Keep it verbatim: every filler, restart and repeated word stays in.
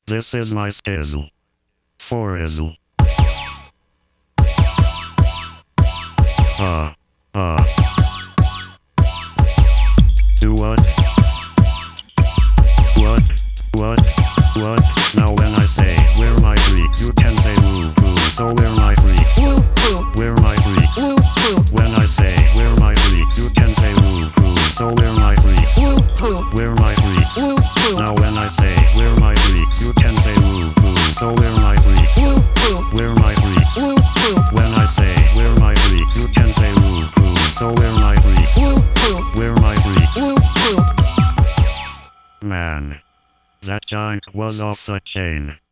This is my skizzle. Forizzle. Uh, uh. Do what? What? What? What? Now when I say, we're my freaks, you can say woo woo. So we're my freaks. Woo woo. We're my freaks. Woo woo. When I say, we're my freaks, you can say woo woo. So we're my freaks. Woo woo. We're my freaks. Woo woo. Now when I say, we're my freaks, you can say woo woo. So we're my freaks. Woo woo. We're my freaks. Woo woo. When I say, we're my freaks, you can say woo woo. So we're my freaks. Woo woo. We're my freaks. Woo woo. Man, that giant was off the chain.